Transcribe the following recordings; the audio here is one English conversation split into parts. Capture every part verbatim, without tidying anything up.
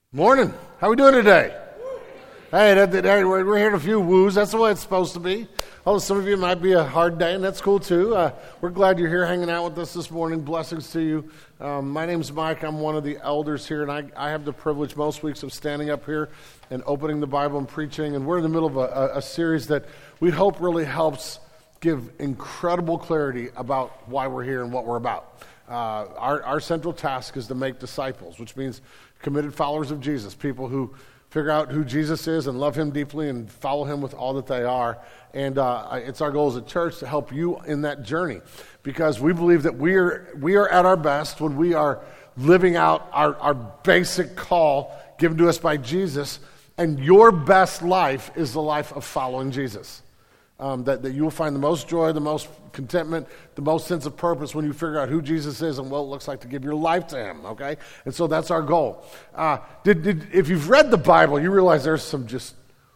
Morning. How we doing today? Hey, that, that, hey, we're, we're hearing a few woos. That's the way it's supposed to be. Although some of you might be a hard day, and that's cool too. Uh, we're glad you're here hanging out with us this morning. Blessings to you. Um, my name's Mike. I'm one of the elders here, and I, I have the privilege most weeks of standing up here and opening the Bible and preaching. And we're in the middle of a, a, a series that we hope really helps give incredible clarity about why we're here and what we're about. Uh, our, our central task is to make disciples, which means committed followers of Jesus, people who figure out who Jesus is and love him deeply and follow him with all that they are. And uh, it's our goal as a church to help you in that journey, because we believe that we are we are at our best when we are living out our, our basic call given to us by Jesus, and your best life is the life of following Jesus. Um, that, that you will find the most joy, the most contentment, the most sense of purpose when you figure out who Jesus is and what it looks like to give your life to him, okay? And so that's our goal. Uh, did, did, if you've read the Bible, you realize there's some just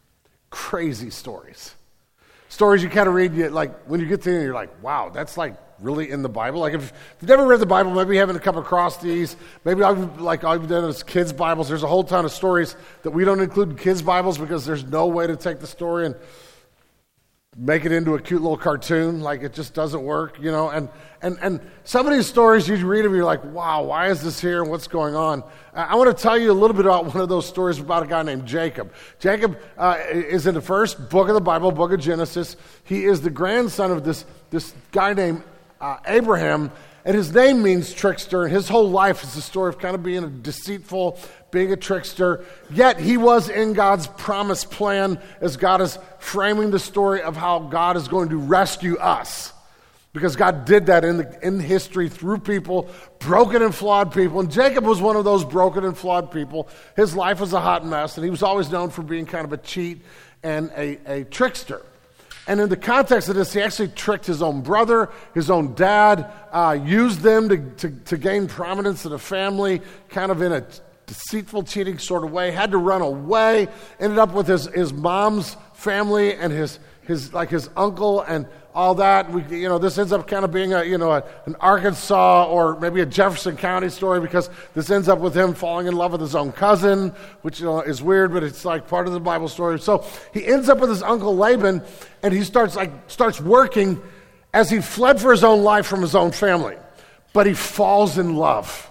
crazy stories. Stories you kind of read, you, like when you get to the end, you're like, wow, that's like really in the Bible? Like if, if you've never read the Bible, maybe you haven't come across these. Maybe I've, like I've done as kids' Bibles. There's a whole ton of stories that we don't include in kids' Bibles because there's no way to take the story and make it into a cute little cartoon. Like it just doesn't work, you know. And and and some of these stories, you read them, you're like, wow, why is this here and what's going on? I, I want to tell you a little bit about one of those stories about a guy named Jacob. Jacob uh, is in the first book of the Bible, book of Genesis. He is the grandson of this, this guy named uh, Abraham, and his name means trickster, and his whole life is the story of kind of being a deceitful, being a trickster. Yet he was in God's promised plan as God is framing the story of how God is going to rescue us. Because God did that in the, in history through people, broken and flawed people. And Jacob was one of those broken and flawed people. His life was a hot mess, and he was always known for being kind of a cheat and a, a trickster. And in the context of this, he actually tricked his own brother, his own dad, uh, used them to, to, to gain prominence in the family, kind of in a deceitful, cheating sort of way, had to run away, ended up with his, his mom's family and his, his like his uncle and all that. We, you know, this ends up kind of being a, you know, a, an Arkansas or maybe a Jefferson County story, because this ends up with him falling in love with his own cousin, which, you know, is weird, but it's like part of the Bible story. So he ends up with his uncle Laban, and he starts like starts working as he fled for his own life from his own family. But he falls in love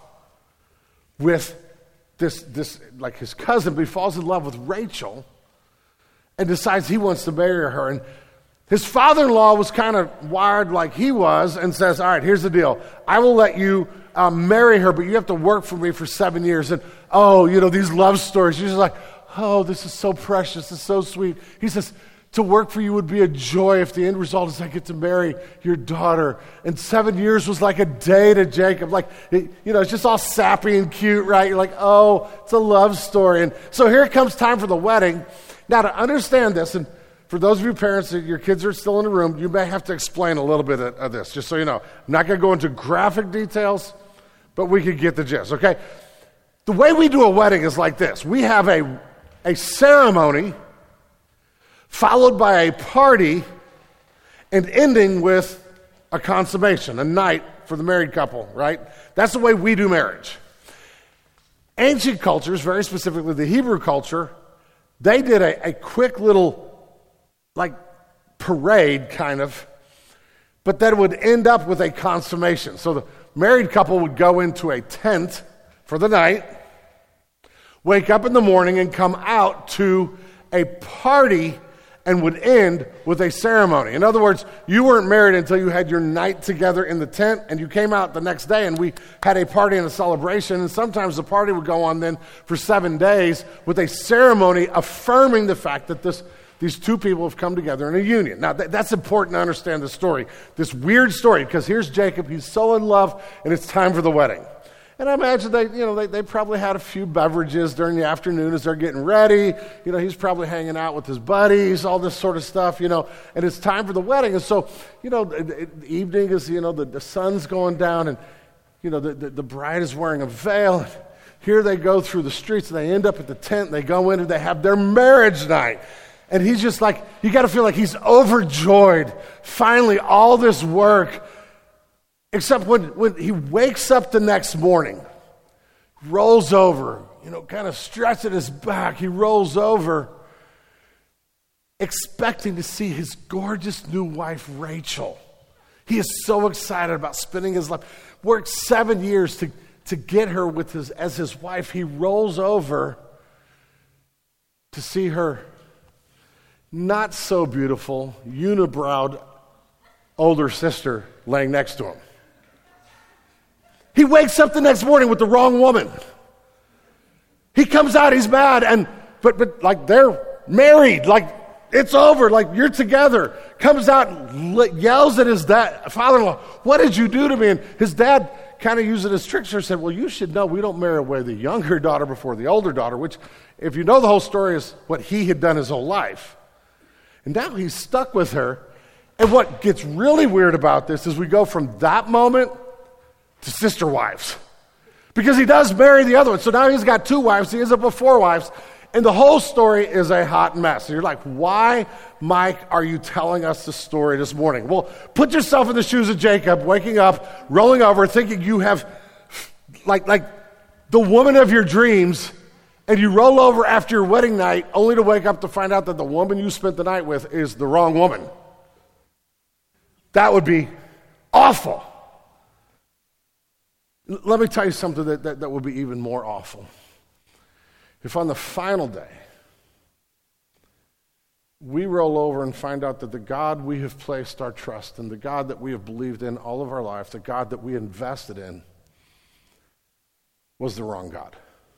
with this, this like his cousin, but he falls in love with Rachel and decides he wants to marry her. And his father-in-law was kind of wired like he was and says, all right, here's the deal. I will let you um, marry her, but you have to work for me for seven years. And, oh, you know, these love stories. You're just like, oh, this is so precious. This is so sweet. He says, to work for you would be a joy if the end result is I get to marry your daughter. And seven years was like a day to Jacob. Like, it, you know, it's just all sappy and cute, right? You're like, oh, it's a love story. And so here it comes time for the wedding. Now, to understand this, and for those of you parents that your kids are still in the room, you may have to explain a little bit of, of this, just so you know. I'm not going to go into graphic details, but we could get the gist, okay? The way we do a wedding is like this. We have a, a ceremony followed by a party and ending with a consummation, a night for the married couple, right? That's the way we do marriage. Ancient cultures, very specifically the Hebrew culture, they did a, a quick little like parade kind of, but that would end up with a consummation. So the married couple would go into a tent for the night, wake up in the morning and come out to a party and would end with a ceremony. In other words, you weren't married until you had your night together in the tent, and you came out the next day and we had a party and a celebration, and sometimes the party would go on then for seven days with a ceremony affirming the fact that this These two people have come together in a union. Now, th- that's important to understand the story, this weird story, because here's Jacob. He's so in love, and it's time for the wedding. And I imagine they, you know, they, they probably had a few beverages during the afternoon as they're getting ready. You know, he's probably hanging out with his buddies, all this sort of stuff, you know, and it's time for the wedding. And so, you know, the, the evening is, you know, the, the sun's going down, and, you know, the, the, the bride is wearing a veil. Here they go through the streets, and they end up at the tent. They go in, and they have their marriage night. And he's just like, you got to feel like he's overjoyed. Finally, all this work. Except when, when he wakes up the next morning, rolls over, you know, kind of stretching his back. He rolls over, expecting to see his gorgeous new wife, Rachel. He is so excited about spending his life. Worked seven years to, to get her with his, as his wife. He rolls over to see her not so beautiful, unibrowed older sister laying next to him. He wakes up the next morning with the wrong woman. He comes out, he's mad, and but but like they're married, like it's over, like you're together. Comes out and yells at his dad, father-in-law, "What did you do to me?" And his dad, kind of using his trickster, said, "Well, you should know we don't marry away the younger daughter before the older daughter," which, if you know the whole story, is what he had done his whole life. And now he's stuck with her. And what gets really weird about this is we go from that moment to sister wives. Because he does marry the other one. So now he's got two wives. He ends up with four wives. And the whole story is a hot mess. And you're like, why, Mike, are you telling us this story this morning? Well, put yourself in the shoes of Jacob, waking up, rolling over, thinking you have, like, like the woman of your dreams, and you roll over after your wedding night only to wake up to find out that the woman you spent the night with is the wrong woman. That would be awful. Let me tell you something that, that, that would be even more awful. If on the final day, we roll over and find out that the God we have placed our trust in, the God that we have believed in all of our life, the God that we invested in, was the wrong God.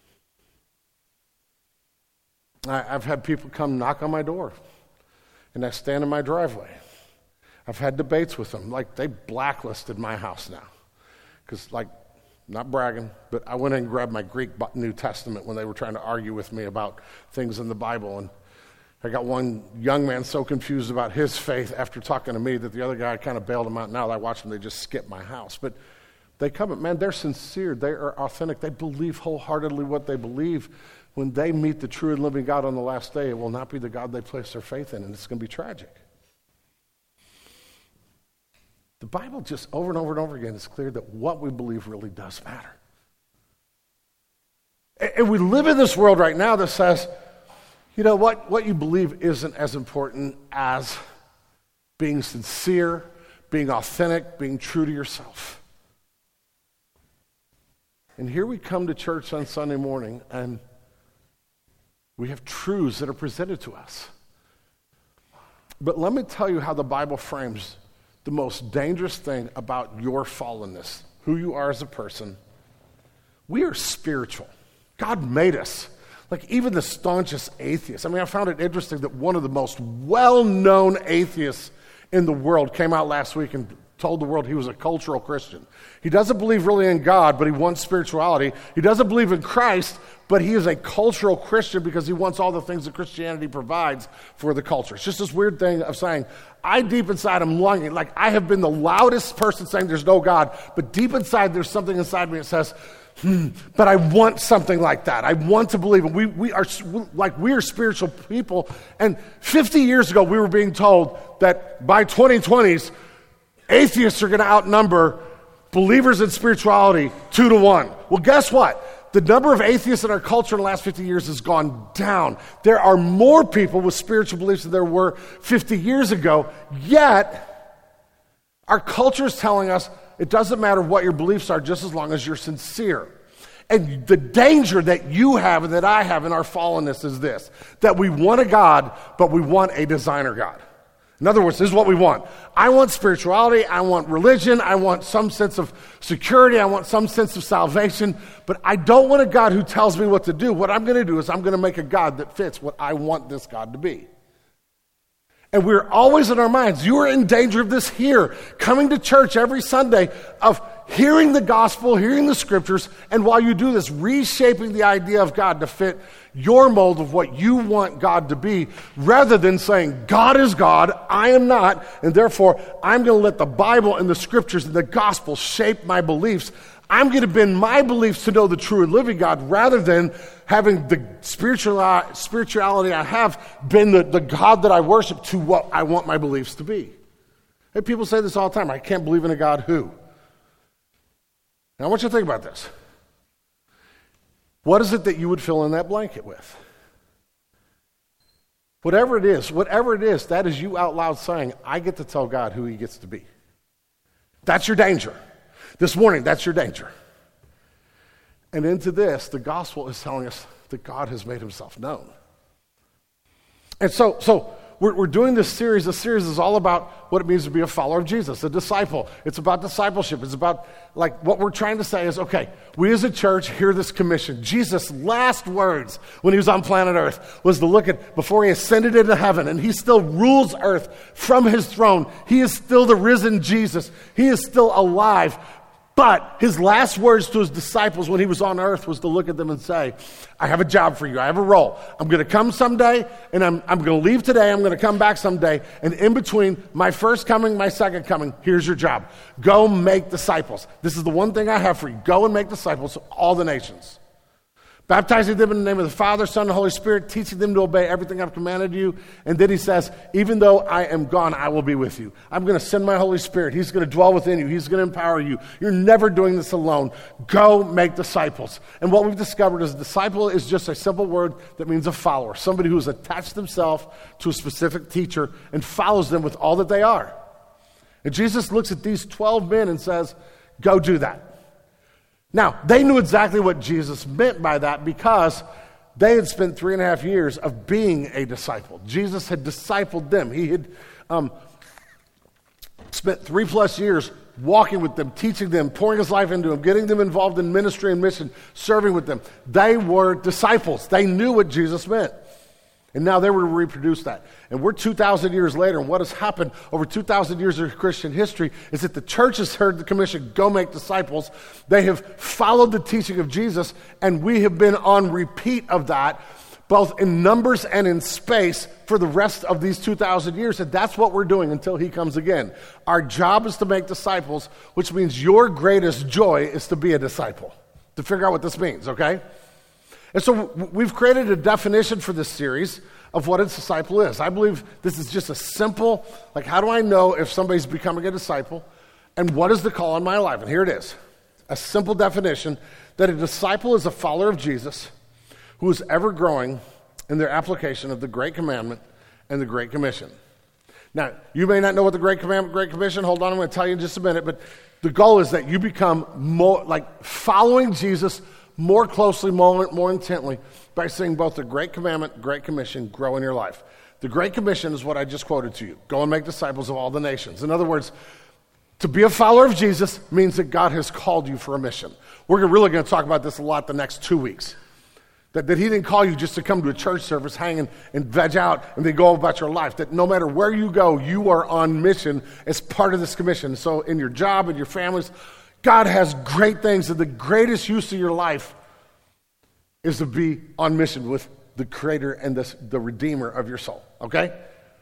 I, I've had people come knock on my door, and I stand in my driveway. I've had debates with them. Like, they blacklisted my house now. Because, like, not bragging, but I went in and grabbed my Greek New Testament when they were trying to argue with me about things in the Bible. And I got one young man so confused about his faith after talking to me that the other guy kind of bailed him out. Now that I watch them, they just skip my house. But they come, man, they're sincere. They are authentic. They believe wholeheartedly what they believe. When they meet the true and living God on the last day, it will not be the God they place their faith in, and it's going to be tragic. The Bible just over and over and over again is clear that what we believe really does matter. And we live in this world right now that says, you know, what, what you believe isn't as important as being sincere, being authentic, being true to yourself. And here we come to church on Sunday morning, and we have truths that are presented to us. But let me tell you how the Bible frames the most dangerous thing about your fallenness, who you are as a person. We are spiritual. God made us. Like, even the staunchest atheists. I mean, I found it interesting that one of the most well-known atheists in the world came out last week and told the world he was a cultural Christian. He doesn't believe really in God, but he wants spirituality. He doesn't believe in Christ, but he is a cultural Christian because he wants all the things that Christianity provides for the culture. It's just this weird thing of saying, I deep inside am longing, like I have been the loudest person saying there's no God, but deep inside there's something inside me that says, hmm, but I want something like that. I want to believe. And we, we are like, we are spiritual people. And fifty years ago, we were being told that by twenty twenties, atheists are going to outnumber believers in spirituality two to one. Well, guess what? The number of atheists in our culture in the last fifty years has gone down. There are more people with spiritual beliefs than there were fifty years ago, yet our culture is telling us it doesn't matter what your beliefs are just as long as you're sincere. And the danger that you have and that I have in our fallenness is this, that we want a God, but we want a designer God. In other words, this is what we want. I want spirituality, I want religion, I want some sense of security, I want some sense of salvation, but I don't want a God who tells me what to do. What I'm going to do is I'm going to make a God that fits what I want this God to be. And we're always in our minds, you are in danger of this here, coming to church every Sunday, of hearing the gospel, hearing the scriptures, and while you do this, reshaping the idea of God to fit your mold of what you want God to be, rather than saying, God is God, I am not, and therefore I'm going to let the Bible and the scriptures and the gospel shape my beliefs. I'm going to bend my beliefs to know the true and living God, rather than having the spiritual, spirituality I have been the, the God that I worship to what I want my beliefs to be. Hey, people say this all the time, I can't believe in a God who. Now I want you to think about this. What is it that you would fill in that blanket with? Whatever it is, whatever it is, that is you out loud saying, I get to tell God who he gets to be. That's your danger. This morning, that's your danger. And into this, the gospel is telling us that God has made himself known. And so, so we're, we're doing this series. This series is all about what it means to be a follower of Jesus, a disciple. It's about discipleship. It's about, like, what we're trying to say is, okay, we as a church hear this commission. Jesus' last words when he was on planet Earth was to look at, before he ascended into heaven, and he still rules earth from his throne. He is still the risen Jesus. He is still alive. But his last words to his disciples when he was on earth was to look at them and say, I have a job for you. I have a role. I'm going to come someday, and I'm, I'm going to leave today. I'm going to come back someday. And in between my first coming, my second coming, here's your job. Go make disciples. This is the one thing I have for you. Go and make disciples of all the nations. Baptizing them in the name of the Father, Son, and Holy Spirit, teaching them to obey everything I've commanded you. And then he says, even though I am gone, I will be with you. I'm going to send my Holy Spirit. He's going to dwell within you. He's going to empower you. You're never doing this alone. Go make disciples. And what we've discovered is a disciple is just a simple word that means a follower, somebody who's attached themselves to a specific teacher and follows them with all that they are. And Jesus looks at these twelve men and says, go do that. Now, they knew exactly what Jesus meant by that because they had spent three and a half years of being a disciple. Jesus had discipled them. He had um, spent three plus years walking with them, teaching them, pouring his life into them, getting them involved in ministry and mission, serving with them. They were disciples. They knew what Jesus meant. And now they were to reproduce that. And we're two thousand years later, and what has happened over two thousand years of Christian history is that the church has heard the commission, go make disciples. They have followed the teaching of Jesus, and we have been on repeat of that, both in numbers and in space, for the rest of these two thousand years. And that's what we're doing until he comes again. Our job is to make disciples, which means your greatest joy is to be a disciple. To figure out what this means, okay? And so we've created a definition for this series of what a disciple is. I believe this is just a simple, like, how do I know if somebody's becoming a disciple? And what is the call on my life? And here it is. A simple definition that a disciple is a follower of Jesus who is ever growing in their application of the Great Commandment and the Great Commission. Now, you may not know what the Great Commandment, Great Commission, hold on, I'm going to tell you in just a minute, but the goal is that you become more, like, following Jesus more closely, more, more intently, by seeing both the Great Commandment, Great Commission grow in your life. The Great Commission is what I just quoted to you. Go and make disciples of all the nations. In other words, to be a follower of Jesus means that God has called you for a mission. We're really going to talk about this a lot the next two weeks. That, that he didn't call you just to come to a church service, hang and, and veg out, and then go about your life. That no matter where you go, you are on mission as part of this commission. So in your job, in your families, God has great things, and the greatest use of your life is to be on mission with the creator and the, the redeemer of your soul, okay?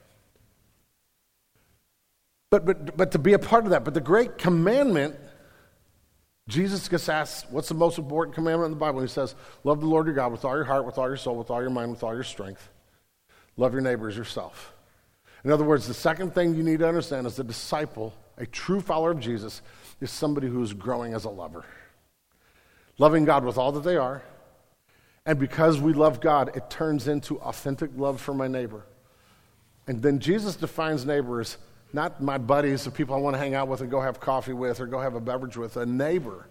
But, but, but to be a part of that, but the great commandment, Jesus gets asked, what's the most important commandment in the Bible? And he says, love the Lord your God with all your heart, with all your soul, with all your mind, with all your strength. Love your neighbor as yourself. In other words, the second thing you need to understand is the disciple, a true follower of Jesus, is somebody who is growing as a lover. Loving God with all that they are. And because we love God, it turns into authentic love for my neighbor. And then Jesus defines neighbor as not my buddies, the people I want to hang out with and go have coffee with or go have a beverage with. A neighbor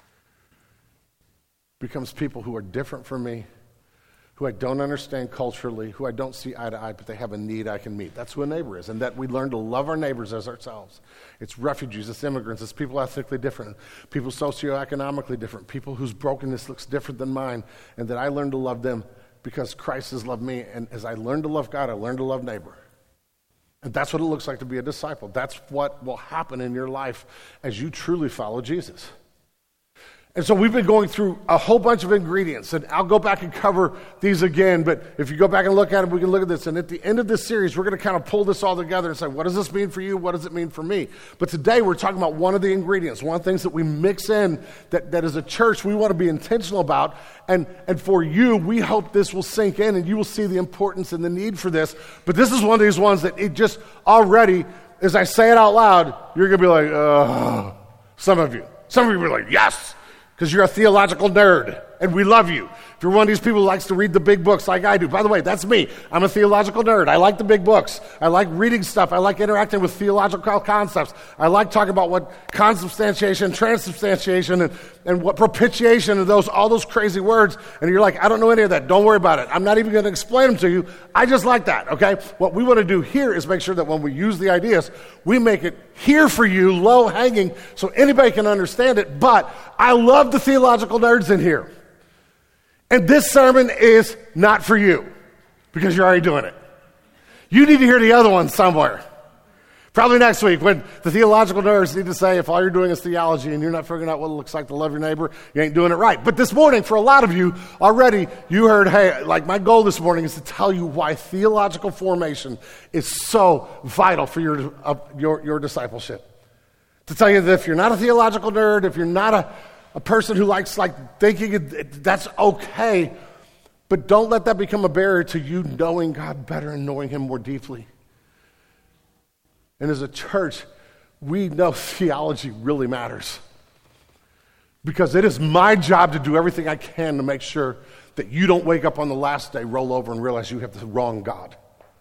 becomes people who are different from me, who I don't understand culturally, who I don't see eye to eye, but they have a need I can meet. That's who a neighbor is, and that we learn to love our neighbors as ourselves. It's refugees, it's immigrants, it's people ethnically different, people socioeconomically different, people whose brokenness looks different than mine, and that I learn to love them because Christ has loved me, and as I learn to love God, I learn to love neighbor. And that's what it looks like to be a disciple. That's what will happen in your life as you truly follow Jesus. And so we've been going through a whole bunch of ingredients, and I'll go back and cover these again, but if you go back and look at them, we can look at this. And at the end of this series, we're going to kind of pull this all together and say, what does this mean for you? What does it mean for me? But today we're talking about one of the ingredients, one of the things that we mix in that, that as a church we want to be intentional about. And, and for you, we hope this will sink in and you will see the importance and the need for this. But this is one of these ones that it just already, as I say it out loud, you're going to be like, oh, some of you. Some of you are like, yes. Because you're a theological nerd, and we love you. If you're one of these people who likes to read the big books like I do, by the way, that's me. I'm a theological nerd. I like the big books. I like reading stuff. I like interacting with theological concepts. I like talking about what consubstantiation, transubstantiation, and, and what propitiation, and those all those crazy words. And you're like, I don't know any of that. Don't worry about it. I'm not even going to explain them to you. I just like that, okay? What we want to do here is make sure that when we use the ideas, we make it here for you, low-hanging, so anybody can understand it. But I love the theological nerds in here. And this sermon is not for you, because you're already doing it. You need to hear the other one somewhere. Probably next week, when the theological nerds need to say, if all you're doing is theology and you're not figuring out what it looks like to love your neighbor, you ain't doing it right. But this morning, for a lot of you, already, you heard, hey, like my goal this morning is to tell you why theological formation is so vital for your, uh, your, your discipleship. To tell you that if you're not a theological nerd, if you're not a A person who likes like thinking it, it, that's okay, but don't let that become a barrier to you knowing God better and knowing Him more deeply. And as a church, we know theology really matters, because it is my job to do everything I can to make sure that you don't wake up on the last day, roll over, and realize you have the wrong God,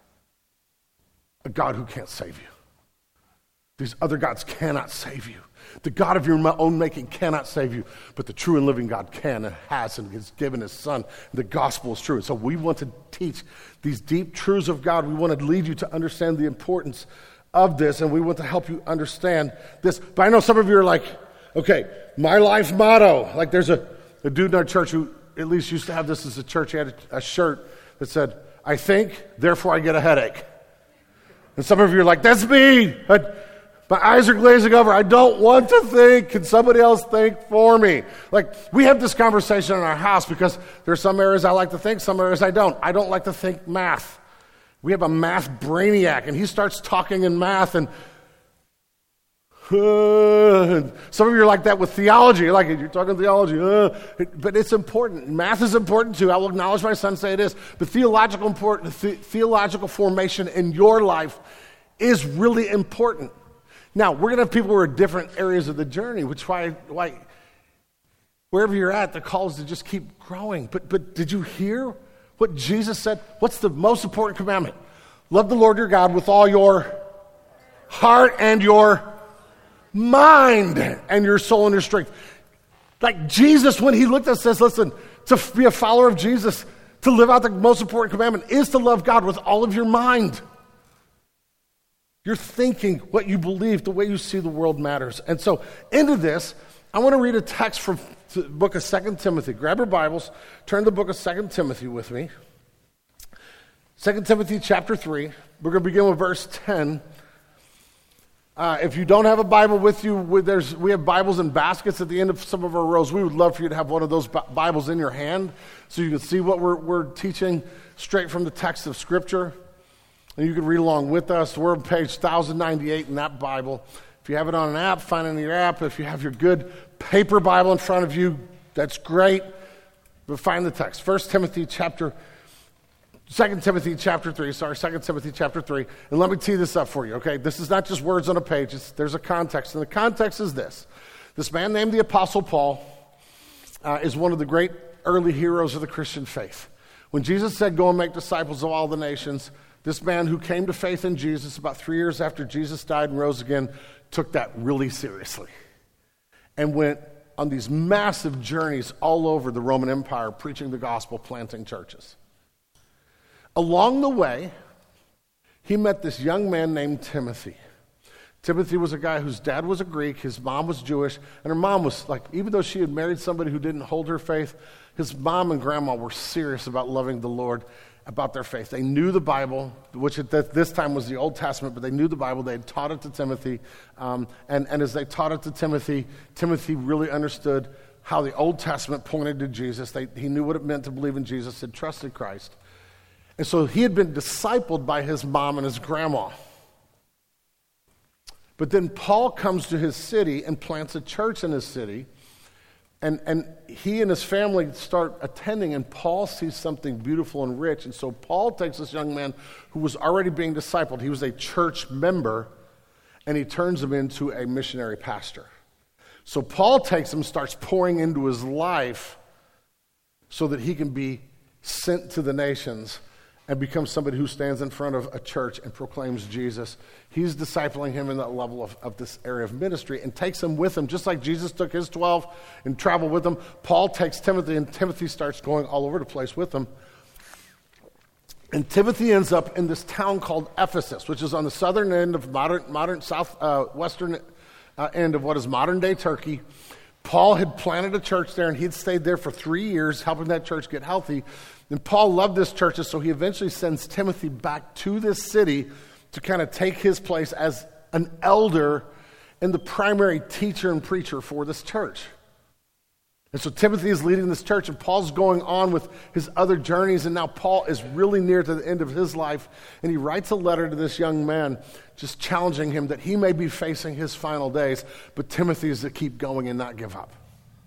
a God who can't save you. These other gods cannot save you. The God of your own making cannot save you, but the true and living God can and has and has given His Son. The gospel is true. And so we want to teach these deep truths of God. We want to lead you to understand the importance of this, and we want to help you understand this. But I know some of you are like, okay, my life motto. Like there's a, a dude in our church who at least used to have this as a church. He had a, a shirt that said, I think, therefore I get a headache. And some of you are like, that's me. I, My eyes are glazing over. I don't want to think. Can somebody else think for me? Like, we have this conversation in our house because there are some areas I like to think, some areas I don't. I don't like to think math. We have a math brainiac, and he starts talking in math, and uh, some of you are like that with theology. You're like, you're talking theology. Uh, but it's important. Math is important, too. I will acknowledge my son say it is. But theological, important, the, theological formation in your life is really important. Now, we're going to have people who are in different areas of the journey, which why, why wherever you're at, the call is to just keep growing. But, but did you hear what Jesus said? What's the most important commandment? Love the Lord your God with all your heart and your mind and your soul and your strength. Like Jesus, when He looked at us, says, listen, to be a follower of Jesus, to live out the most important commandment is to love God with all of your mind. Your thinking, what you believe, the way you see the world matters. And so into this, I want to read a text from the book of Second Timothy. Grab your Bibles, turn to the book of Second Timothy with me. Second Timothy chapter three. We're going to begin with verse ten. Uh, if you don't have a Bible with you, we, there's, we have Bibles in baskets at the end of some of our rows. We would love for you to have one of those Bibles in your hand so you can see what we're, we're teaching straight from the text of Scripture. And you can read along with us. We're on page one thousand ninety-eight in that Bible. If you have it on an app, find it in your app. If you have your good paper Bible in front of you, that's great. But find the text. First Timothy chapter, Second Timothy chapter three, sorry, Second Timothy chapter three. And let me tee this up for you, okay? This is not just words on a page. It's, there's a context. And the context is this. This man named the Apostle Paul uh, is one of the great early heroes of the Christian faith. When Jesus said, go and make disciples of all the nations, this man who came to faith in Jesus about three years after Jesus died and rose again took that really seriously and went on these massive journeys all over the Roman Empire preaching the gospel, planting churches. Along the way, he met this young man named Timothy. Timothy was a guy whose dad was a Greek, his mom was Jewish, and her mom was like, even though she had married somebody who didn't hold her faith, his mom and grandma were serious about loving the Lord, about their faith. They knew the Bible, which at this time was the Old Testament, but they knew the Bible. They had taught it to Timothy. Um, and, and as they taught it to Timothy, Timothy really understood how the Old Testament pointed to Jesus. They, he knew what it meant to believe in Jesus, had trusted Christ. And so he had been discipled by his mom and his grandma. But then Paul comes to his city and plants a church in his city. And and he and his family start attending, and Paul sees something beautiful and rich. And so Paul takes this young man who was already being discipled. He was a church member, and he turns him into a missionary pastor. So Paul takes him, starts pouring into his life so that he can be sent to the nations and become somebody who stands in front of a church and proclaims Jesus. He's discipling him in that level of, of this area of ministry and takes him with him, just like Jesus took his twelve and traveled with them. Paul takes Timothy, and Timothy starts going all over the place with them. And Timothy ends up in this town called Ephesus, which is on the southern end of modern, modern south, uh, western uh, end of what is modern-day Turkey. Paul had planted a church there, and he'd stayed there for three years, helping that church get healthy. And Paul loved this church, so he eventually sends Timothy back to this city to kind of take his place as an elder and the primary teacher and preacher for this church. And so Timothy is leading this church, and Paul's going on with his other journeys, and now Paul is really near to the end of his life, and he writes a letter to this young man just challenging him that he may be facing his final days, but Timothy is to keep going and not give up.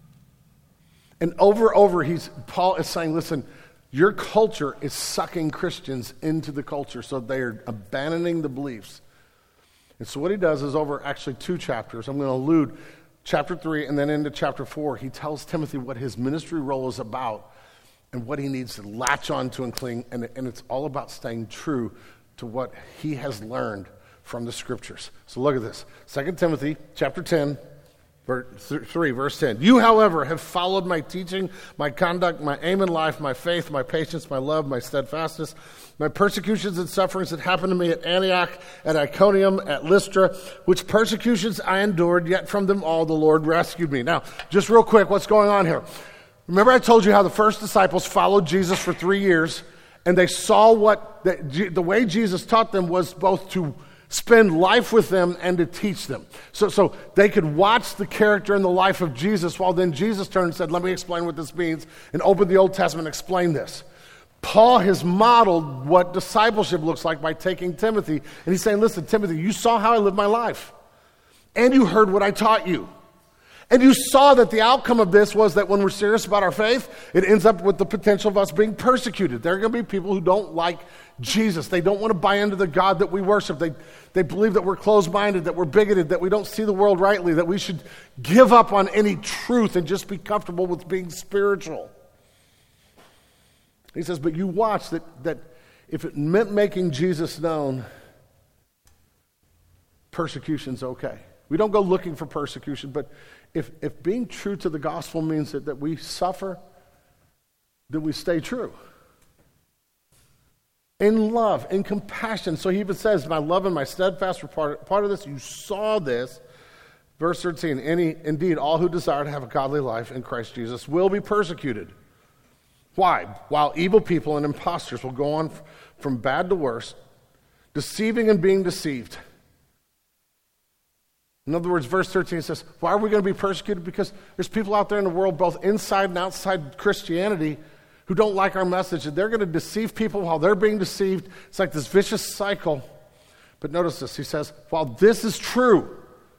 And over and over, he's, Paul is saying, listen, your culture is sucking Christians into the culture, so they are abandoning the beliefs. And so what he does is over actually two chapters. I'm going to allude chapter three and then into chapter four. He tells Timothy what his ministry role is about and what he needs to latch on to and cling. And, and it's all about staying true to what he has learned from the scriptures. So look at this. Second Timothy chapter ten. three, verse ten. You, however, have followed my teaching, my conduct, my aim in life, my faith, my patience, my love, my steadfastness, my persecutions and sufferings that happened to me at Antioch, at Iconium, at Lystra, which persecutions I endured, yet from them all the Lord rescued me. Now, just real quick, what's going on here? Remember I told you how the first disciples followed Jesus for three years, and they saw what, the, the way Jesus taught them was both to spend life with them and to teach them. So, so they could watch the character and the life of Jesus, while then Jesus turned and said, let me explain what this means, and opened the Old Testament and explained this. Paul has modeled what discipleship looks like by taking Timothy, and he's saying, listen, Timothy, you saw how I lived my life, and you heard what I taught you. And you saw that the outcome of this was that when we're serious about our faith, it ends up with the potential of us being persecuted. There are going to be people who don't like Jesus. They don't want to buy into the God that we worship. They, they believe that we're closed-minded, that we're bigoted, that we don't see the world rightly, that we should give up on any truth and just be comfortable with being spiritual. He says, but you watch that, that if it meant making Jesus known, persecution's okay. We don't go looking for persecution, but if, if being true to the gospel means that, that we suffer, then we stay true. In love, in compassion. So he even says, my love and my steadfast were part, part of this. You saw this. Verse thirteen, Any, indeed, all who desire to have a godly life in Christ Jesus will be persecuted. Why? While evil people and impostors will go on f- from bad to worse, deceiving and being deceived. In other words, verse thirteen says, why are we going to be persecuted? Because there's people out there in the world, both inside and outside Christianity, who don't like our message, and they're going to deceive people while they're being deceived. It's like this vicious cycle. But notice this. He says, while this is true,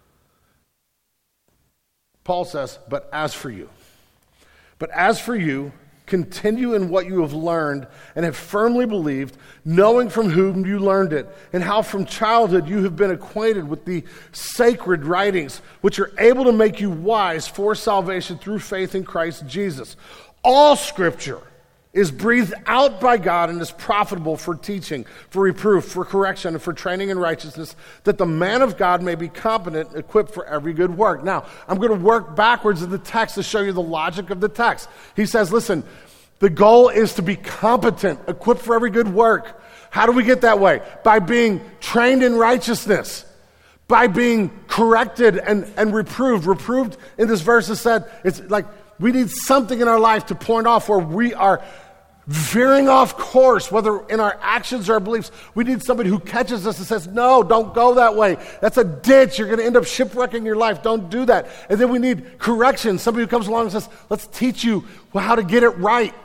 Paul says, but as for you, but as for you, continue in what you have learned and have firmly believed, knowing from whom you learned it, and how from childhood you have been acquainted with the sacred writings, which are able to make you wise for salvation through faith in Christ Jesus. All Scripture is breathed out by God and is profitable for teaching, for reproof, for correction, and for training in righteousness, that the man of God may be competent, equipped for every good work. Now, I'm going to work backwards in the text to show you the logic of the text. He says, listen, the goal is to be competent, equipped for every good work. How do we get that way? By being trained in righteousness, by being corrected and, and reproved. Reproved in this verse is said, it's like we need something in our life to point off where we are veering off course, whether in our actions or our beliefs. We need somebody who catches us and says, no, don't go that way. That's a ditch. You're going to end up shipwrecking your life. Don't do that. And then we need correction. Somebody who comes along and says, let's teach you how to get it right.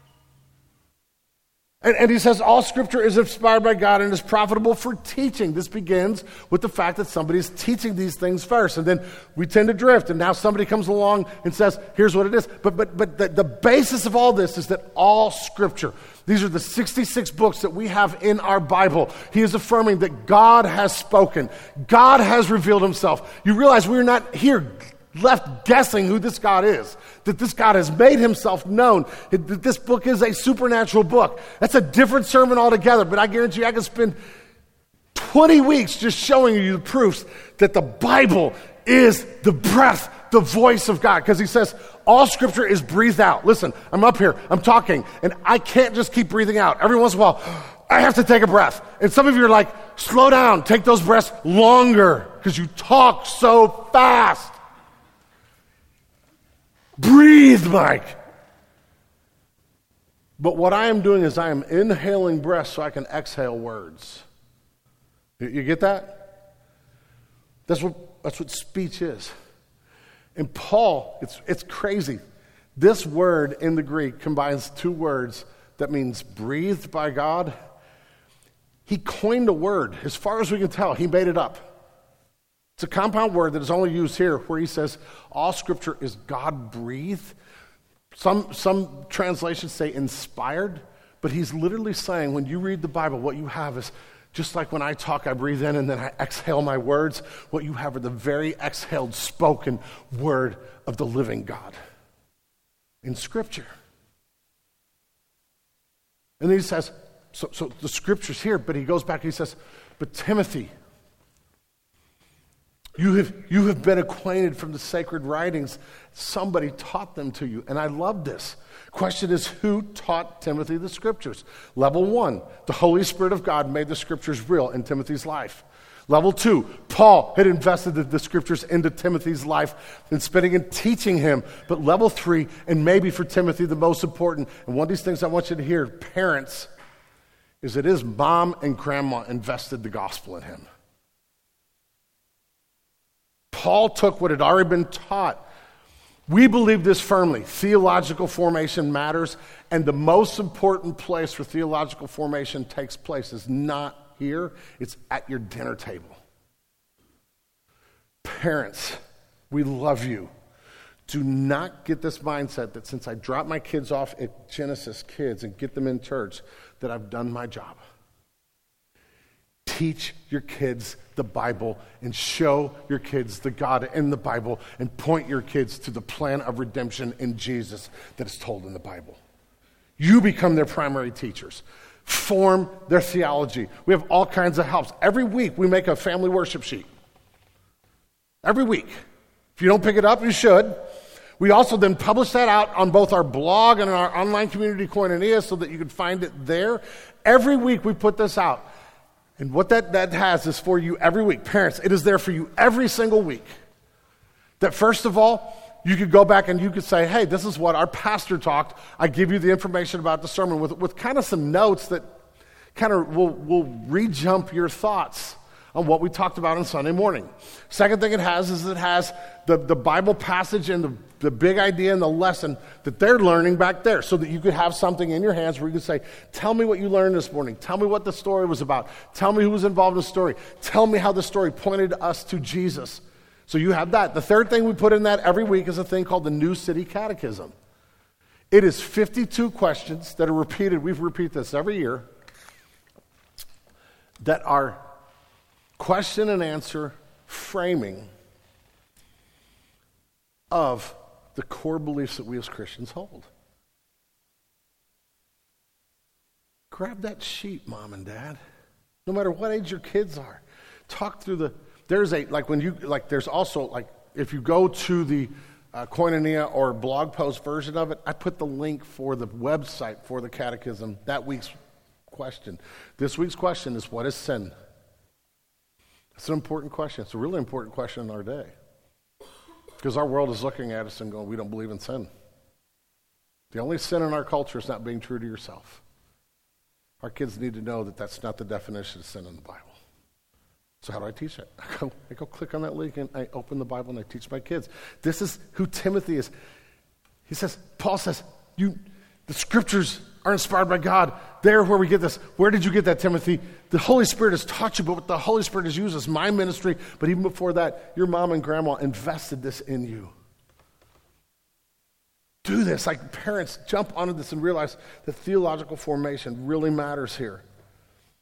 And, and he says, all Scripture is inspired by God and is profitable for teaching. This begins with the fact that somebody is teaching these things first. And then we tend to drift. And now somebody comes along and says, here's what it is. But but but the, the basis of all this is that all Scripture, these are the sixty-six books that we have in our Bible. He is affirming that God has spoken. God has revealed himself. You realize we're not here left guessing who this God is, that this God has made himself known, that this book is a supernatural book. That's a different sermon altogether, but I guarantee you I could spend twenty weeks just showing you the proofs that the Bible is the breath, the voice of God. Because he says all scripture is breathed out. Listen, I'm up here, I'm talking, and I can't just keep breathing out. Every once in a while, I have to take a breath. And some of you are like, slow down, take those breaths longer, because you talk so fast. Breathe, Mike. But what I am doing is I am inhaling breath so I can exhale words. You, you get that? That's what, that's what speech is. And Paul, it's, it's crazy. This word in the Greek combines two words that means breathed by God. He coined a word. As far as we can tell, he made it up. It's a compound word that is only used here where he says all scripture is God-breathed. Some, some translations say inspired, but he's literally saying when you read the Bible, what you have is just like when I talk, I breathe in and then I exhale my words. What you have are the very exhaled, spoken word of the living God in Scripture. And then he says, so, so the Scripture's here, but he goes back and he says, but Timothy, you have, you have been acquainted from the sacred writings. Somebody taught them to you. And I love this. Question is, who taught Timothy the Scriptures? Level one, the Holy Spirit of God made the Scriptures real in Timothy's life. Level two, Paul had invested the, the Scriptures into Timothy's life and spending and teaching him. But level three, and maybe for Timothy the most important, and one of these things I want you to hear, parents, is that his mom and grandma invested the gospel in him. Paul took what had already been taught. We believe this firmly. Theological formation matters, and the most important place where theological formation takes place is not here, it's at your dinner table. Parents, we love you. Do not get this mindset that since I drop my kids off at Genesis Kids and get them in church, that I've done my job. Teach your kids the Bible and show your kids the God in the Bible and point your kids to the plan of redemption in Jesus that is told in the Bible. You become their primary teachers. Form their theology. We have all kinds of helps. Every week we make a family worship sheet. Every week. If you don't pick it up, you should. We also then publish that out on both our blog and our online community, Koinonia, so that you can find it there. Every week we put this out. And what that, that has is for you every week. Parents, it is there for you every single week. That first of all, you could go back and you could say, hey, this is what our pastor talked. I give you the information about the sermon with, with kind of some notes that kind of will, will re-jump your thoughts on what we talked about on Sunday morning. Second thing it has is it has the, the Bible passage and the, the big idea and the lesson that they're learning back there so that you could have something in your hands where you could say, tell me what you learned this morning. Tell me what the story was about. Tell me who was involved in the story. Tell me how the story pointed us to Jesus. So you have that. The third thing we put in that every week is a thing called the New City Catechism. It is fifty-two questions that are repeated. We repeat this every year that are question and answer framing of the core beliefs that we as Christians hold. Grab that sheet, mom and dad. No matter what age your kids are. Talk through the, there's a, like when you, like there's also, like if you go to the uh, Koinonia or blog post version of it, I put the link for the website for the catechism, that week's question. This week's question is, what is sin? It's an important question. It's a really important question in our day. Because our world is looking at us and going, we don't believe in sin. The only sin in our culture is not being true to yourself. Our kids need to know that that's not the definition of sin in the Bible. So how do I teach it? I go, I go click on that link and I open the Bible and I teach my kids. This is who Timothy is. He says, Paul says, you, the scriptures are inspired by God. There where we get this. Where did you get that, Timothy? The Holy Spirit has taught you, but what the Holy Spirit has used is my ministry. But even before that, your mom and grandma invested this in you. Do this. Like parents, jump onto this and realize that theological formation really matters here.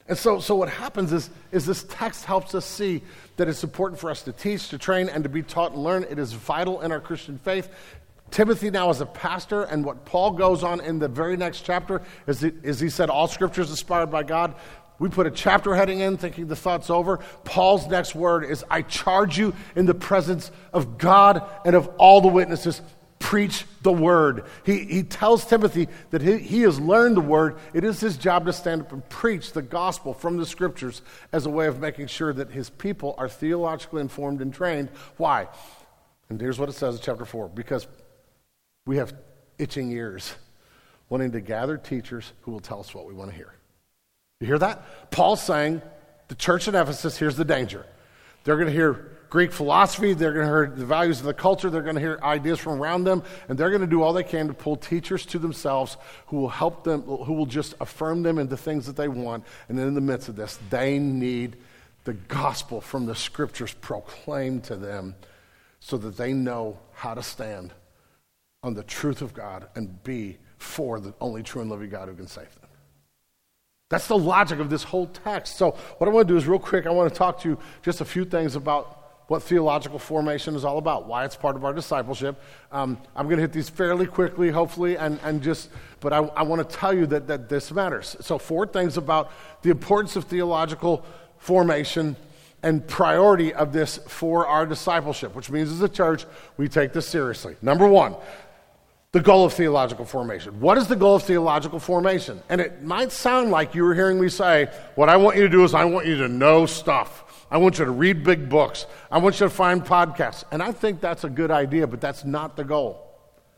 And so, so what happens is, is this text helps us see that it's important for us to teach, to train, and to be taught and learn. It is vital in our Christian faith. Timothy now is a pastor, and what Paul goes on in the very next chapter is, it, is he said all Scripture is inspired by God. We put a chapter heading in thinking the thought's over. Paul's next word is, I charge you in the presence of God and of all the witnesses, preach the word. He, he tells Timothy that he, he has learned the word. It is his job to stand up and preach the gospel from the Scriptures as a way of making sure that his people are theologically informed and trained. Why? And here's what it says in chapter four. Because we have itching ears, wanting to gather teachers who will tell us what we want to hear. You hear that? Paul's saying, the church in Ephesus, here's the danger. They're going to hear Greek philosophy, they're going to hear the values of the culture, they're going to hear ideas from around them, and they're going to do all they can to pull teachers to themselves who will help them, who will just affirm them into things that they want. And in the midst of this, they need the gospel from the Scriptures proclaimed to them so that they know how to stand on the truth of God and be for the only true and living God who can save them. That's the logic of this whole text. So what I want to do is real quick, I want to talk to you just a few things about what theological formation is all about, why it's part of our discipleship. Um, I'm going to hit these fairly quickly, hopefully, and, and just, but I, I want to tell you that, that this matters. So four things about the importance of theological formation and priority of this for our discipleship, which means as a church, we take this seriously. Number one, the goal of theological formation. What is the goal of theological formation? And it might sound like you were hearing me say, what I want you to do is I want you to know stuff. I want you to read big books. I want you to find podcasts. And I think that's a good idea, but that's not the goal.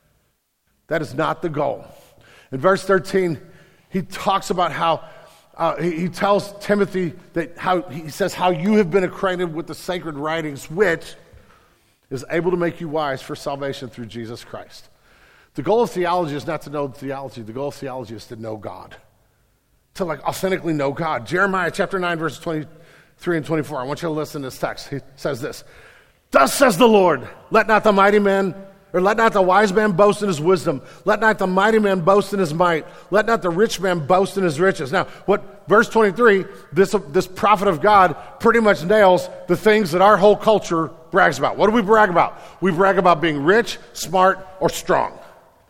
That is not the goal. In verse thirteen, he talks about how, uh, he, he tells Timothy that how, he says how you have been acquainted with the sacred writings, which is able to make you wise for salvation through Jesus Christ. The goal of theology is not to know theology. The goal of theology is to know God. To like authentically know God. Jeremiah chapter nine, verses twenty-three and twenty-four. I want you to listen to this text. He says this. Thus says the Lord, let not the mighty man, or let not the wise man boast in his wisdom. Let not the mighty man boast in his might. Let not the rich man boast in his riches. Now, what verse twenty-three, this, this prophet of God pretty much nails the things that our whole culture brags about. What do we brag about? We brag about being rich, smart, or strong.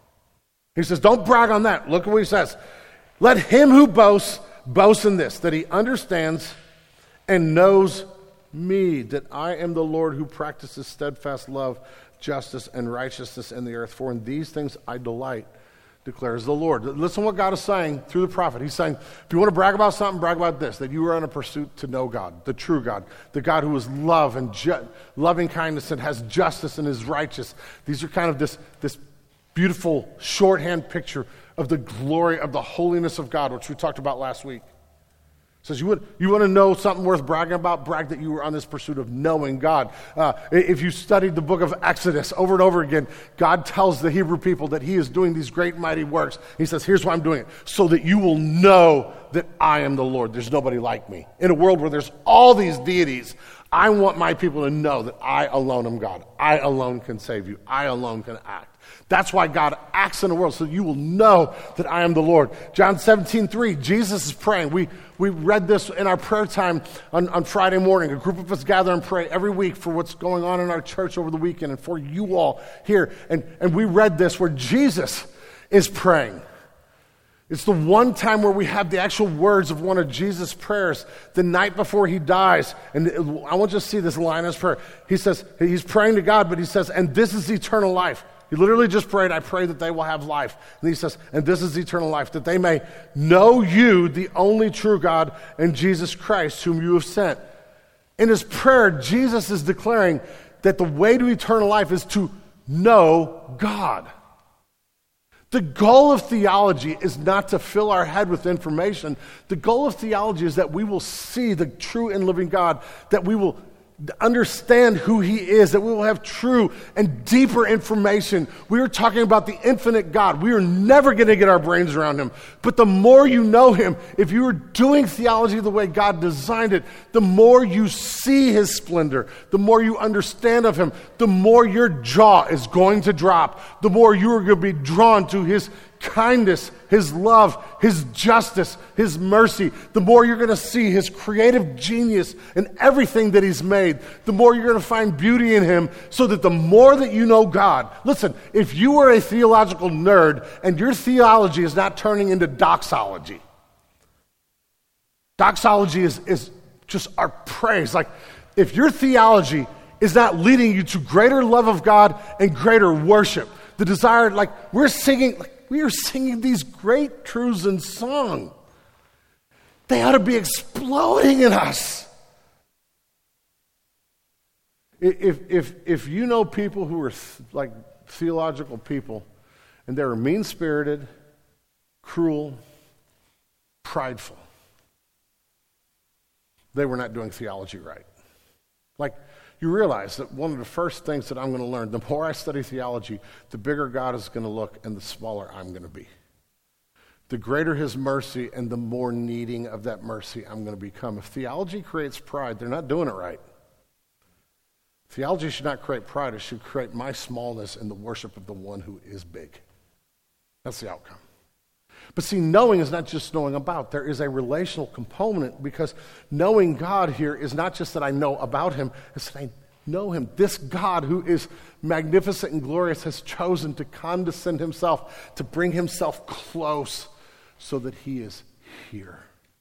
He says, don't brag on that. Look at what he says. Let him who boasts, boast in this, that he understands and knows me, that I am the Lord who practices steadfast love, justice, and righteousness in the earth. For in these things I delight, declares the Lord. Listen to what God is saying through the prophet. He's saying, if you want to brag about something, brag about this, that you are on a pursuit to know God, the true God, the God who is love and ju- loving kindness and has justice and is righteous. These are kind of this, this beautiful shorthand picture of the glory of the holiness of God, which we talked about last week. It says you, would, you want to know something worth bragging about? Brag that you were on this pursuit of knowing God. Uh, if you studied the book of Exodus over and over again, God tells the Hebrew people that he is doing these great mighty works. He says, here's why I'm doing it, so that you will know that I am the Lord. There's nobody like me. In a world where there's all these deities, I want my people to know that I alone am God. I alone can save you. I alone can act. That's why God acts in the world, so that you will know that I am the Lord. John seventeen three, Jesus is praying. We we read this in our prayer time on, on Friday morning. A group of us gather and pray every week for what's going on in our church over the weekend and for you all here. And, and we read this where Jesus is praying. It's the one time where we have the actual words of one of Jesus' prayers the night before he dies. And I want you to see this line in his prayer. He says, he's praying to God, but he says, and this is eternal life. He literally just prayed, I pray that they will have life. And he says, and this is eternal life, that they may know you, the only true God, and Jesus Christ, whom you have sent. In his prayer, Jesus is declaring that the way to eternal life is to know God. The goal of theology is not to fill our head with information. The goal of theology is that we will see the true and living God, that we will understand who he is, that we will have true and deeper information. We are talking about the infinite God. We are never going to get our brains around him. But the more you know him, if you are doing theology the way God designed it, the more you see his splendor, the more you understand of him, the more your jaw is going to drop, the more you are going to be drawn to his kindness, his love, his justice, his mercy, the more you're going to see his creative genius in everything that he's made, the more you're going to find beauty in him, so that the more that you know God. Listen, if you are a theological nerd and your theology is not turning into doxology, doxology is, is just our praise. Like, if your theology is not leading you to greater love of God and greater worship, the desire, like, we're singing, like, we are singing these great truths in song. They ought to be exploding in us. If, if, if you know people who are th- like theological people, and they're mean-spirited, cruel, prideful, they were not doing theology right. Like, you realize that one of the first things that I'm going to learn, the more I study theology, the bigger God is going to look and the smaller I'm going to be. The greater his mercy and the more needing of that mercy I'm going to become. If theology creates pride, they're not doing it right. Theology should not create pride. It should create my smallness in the worship of the one who is big. That's the outcome. But see, knowing is not just knowing about. There is a relational component, because knowing God here is not just that I know about him, it's that I know him. This God who is magnificent and glorious has chosen to condescend himself, to bring himself close so that he is here.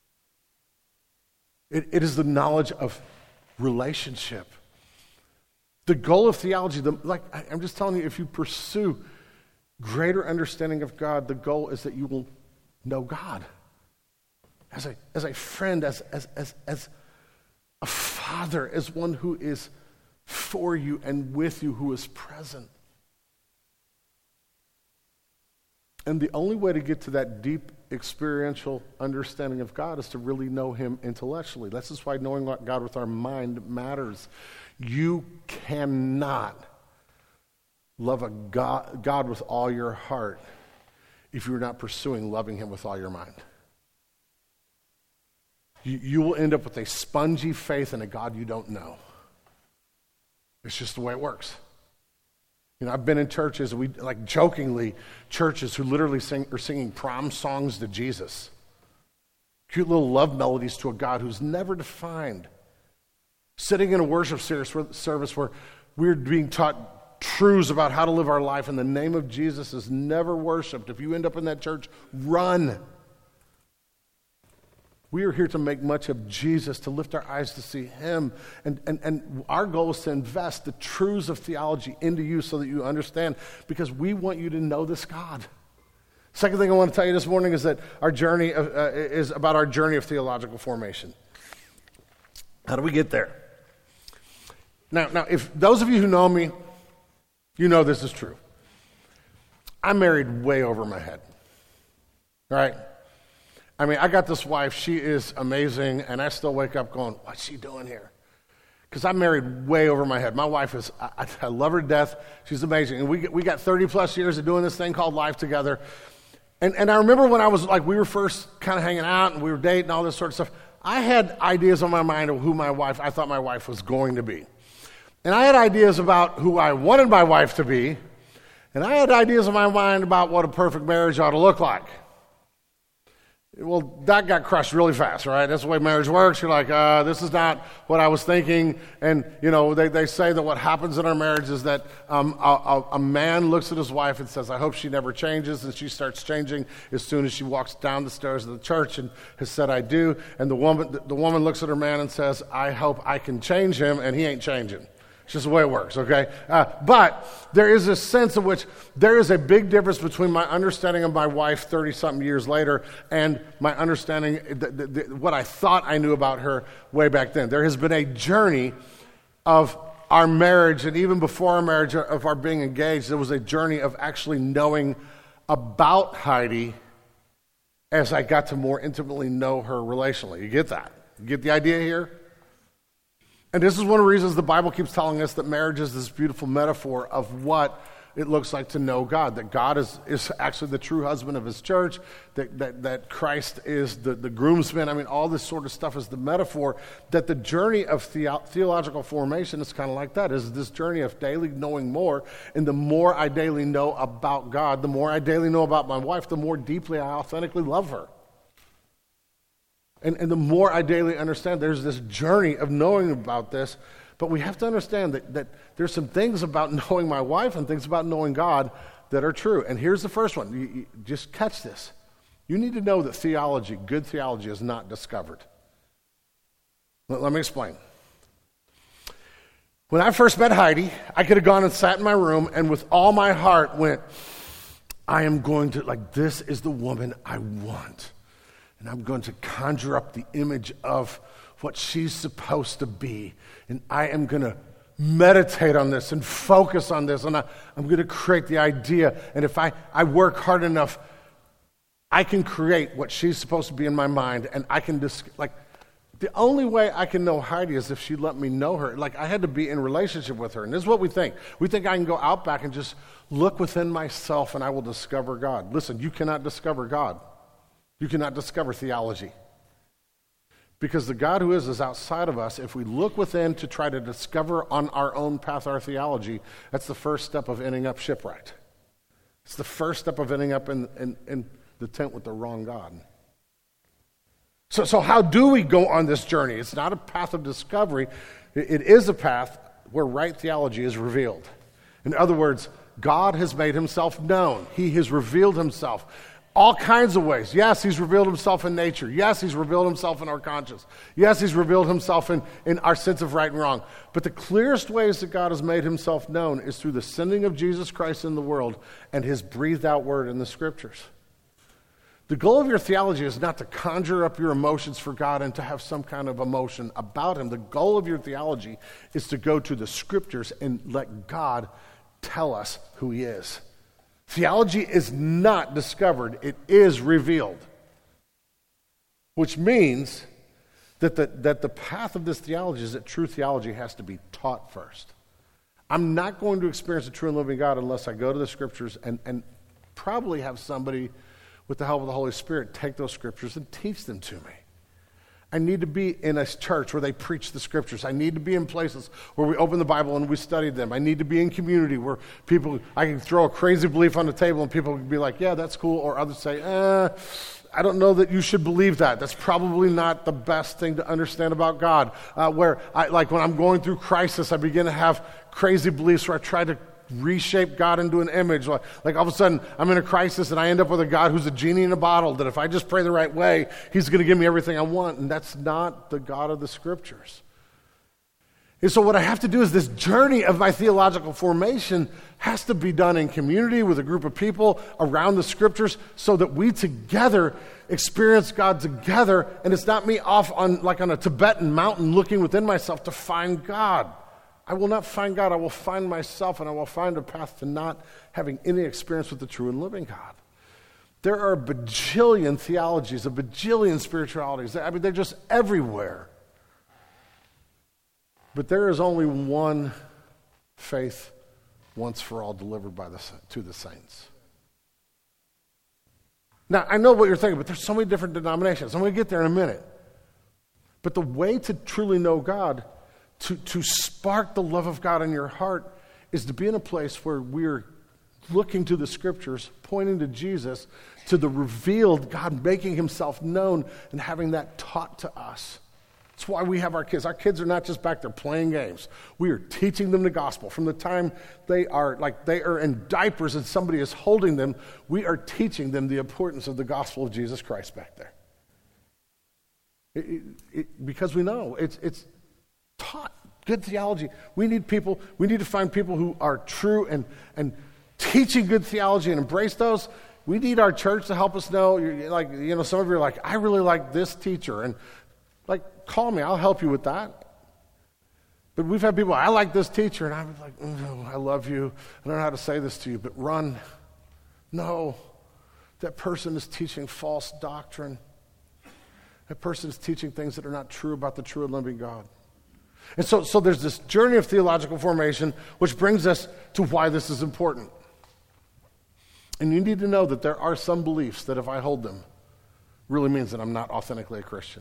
It, it is the knowledge of relationship. The goal of theology, the, like I, I'm just telling you, if you pursue greater understanding of God, the goal is that you will know God as a, as a friend, as, as, as, as a father, as one who is for you and with you, who is present. And the only way to get to that deep experiential understanding of God is to really know him intellectually. This is why knowing God with our mind matters. You cannot love a God, God with all your heart if you're not pursuing loving him with all your mind. You, you will end up with a spongy faith in a God you don't know. It's just the way it works. You know, I've been in churches, we like jokingly, churches who literally sing, are singing prom songs to Jesus. Cute little love melodies to a God who's never defined. Sitting in a worship service where we're being taught truths about how to live our life, and the name of Jesus is never worshiped. If you end up in that church, run. We are here to make much of Jesus, to lift our eyes to see him. And, and, and our goal is to invest the truths of theology into you so that you understand, because we want you to know this God. Second thing I want to tell you this morning is that our journey of, uh, is about our journey of theological formation. How do we get there? Now, now, if those of you who know me, you know this is true. I'm married way over my head. Right? I mean, I got this wife. She is amazing, and I still wake up going, what's she doing here? Because I'm married way over my head. My wife is, I, I love her to death. She's amazing. And we we got thirty plus years of doing this thing called life together. And, and I remember when I was like, we were first kind of hanging out, and we were dating, all this sort of stuff. I had ideas on my mind of who my wife, I thought my wife was going to be. And I had ideas about who I wanted my wife to be, and I had ideas in my mind about what a perfect marriage ought to look like. Well, that got crushed really fast, right? That's the way marriage works. You're like, uh, this is not what I was thinking. And, you know, they, they say that what happens in our marriage is that um, a, a, a man looks at his wife and says, I hope she never changes. And she starts changing as soon as she walks down the stairs of the church and has said, I do. And the woman, the, the woman looks at her man and says, I hope I can change him, and he ain't changing. It's just the way it works, okay? Uh, but there is a sense in which there is a big difference between my understanding of my wife thirty-something years later and my understanding, the, the, the, what I thought I knew about her way back then. There has been a journey of our marriage, and even before our marriage, of our being engaged, there was a journey of actually knowing about Heidi as I got to more intimately know her relationally. You get that? You get the idea here? And this is one of the reasons the Bible keeps telling us that marriage is this beautiful metaphor of what it looks like to know God, that God is, is actually the true husband of his church, that, that, that Christ is the, the groomsman. I mean, all this sort of stuff is the metaphor, that the journey of theo- theological formation is kind of like that, is this journey of daily knowing more, and the more I daily know about God, the more I daily know about my wife, the more deeply I authentically love her. And, and the more I daily understand, there's this journey of knowing about this. But we have to understand that, that there's some things about knowing my wife and things about knowing God that are true. And here's the first one. You, you just catch this. You need to know that theology, good theology, is not discovered. Let, let me explain. When I first met Heidi, I could have gone and sat in my room and with all my heart went, I am going to, like, this is the woman I want. And I'm going to conjure up the image of what she's supposed to be. And I am going to meditate on this and focus on this. And I, I'm going to create the idea. And if I, I work hard enough, I can create what she's supposed to be in my mind. And I can just, like, the only way I can know Heidi is if she let me know her. Like, I had to be in relationship with her. And this is what we think. We think I can go out back and just look within myself and I will discover God. Listen, you cannot discover God. You cannot discover theology. Because the God who is is outside of us. If we look within to try to discover on our own path our theology, that's the first step of ending up shipwrecked. It's the first step of ending up in, in, in the tent with the wrong God. So, so how do we go on this journey? It's not a path of discovery. It, it is a path where right theology is revealed. In other words, God has made himself known. He has revealed himself. All kinds of ways. Yes, he's revealed himself in nature. Yes, he's revealed himself in our conscience. Yes, he's revealed himself in, in our sense of right and wrong. But the clearest ways that God has made himself known is through the sending of Jesus Christ in the world and his breathed out word in the scriptures. The goal of your theology is not to conjure up your emotions for God and to have some kind of emotion about him. The goal of your theology is to go to the scriptures and let God tell us who he is. Theology is not discovered, it is revealed. Which means that the, that the path of this theology is that true theology has to be taught first. I'm not going to experience a true and living God unless I go to the scriptures and, and probably have somebody with the help of the Holy Spirit take those scriptures and teach them to me. I need to be in a church where they preach the scriptures. I need to be in places where we open the Bible and we study them. I need to be in community where people, I can throw a crazy belief on the table and people can be like, yeah, that's cool. Or others say, eh, I don't know that you should believe that. That's probably not the best thing to understand about God. Uh, where, I, like when I'm going through crisis, I begin to have crazy beliefs where I try to reshape God into an image. Like, like all of a sudden, I'm in a crisis and I end up with a God who's a genie in a bottle, that if I just pray the right way, he's going to give me everything I want. And that's not the God of the scriptures. And so what I have to do is this journey of my theological formation has to be done in community with a group of people around the scriptures so that we together experience God together. And it's not me off on like on a Tibetan mountain looking within myself to find God. I will not find God. I will find myself, and I will find a path to not having any experience with the true and living God. There are a bajillion theologies, a bajillion spiritualities. I mean, they're just everywhere. But there is only one faith once for all delivered by the, to the saints. Now, I know what you're thinking, but there's so many different denominations. I'm going to get there in a minute. But the way to truly know God, To, to spark the love of God in your heart, is to be in a place where we're looking to the scriptures, pointing to Jesus, to the revealed God making himself known and having that taught to us. That's why we have our kids. Our kids are not just back there playing games. We are teaching them the gospel. From the time they are like they are in diapers and somebody is holding them, we are teaching them the importance of the gospel of Jesus Christ back there. It, it, it, because we know it's it's taught good theology. We need people, we need to find people who are true and, and teaching good theology and embrace those. We need our church to help us know. You're like, you know, some of you are like, I really like this teacher, and like, call me, I'll help you with that. But we've had people, I like this teacher, and I'm like, oh, I love you. I don't know how to say this to you, but run. No, that person is teaching false doctrine. That person is teaching things that are not true about the true and living God. And so, so there's this journey of theological formation, which brings us to why this is important. And you need to know that there are some beliefs that if I hold them, really means that I'm not authentically a Christian.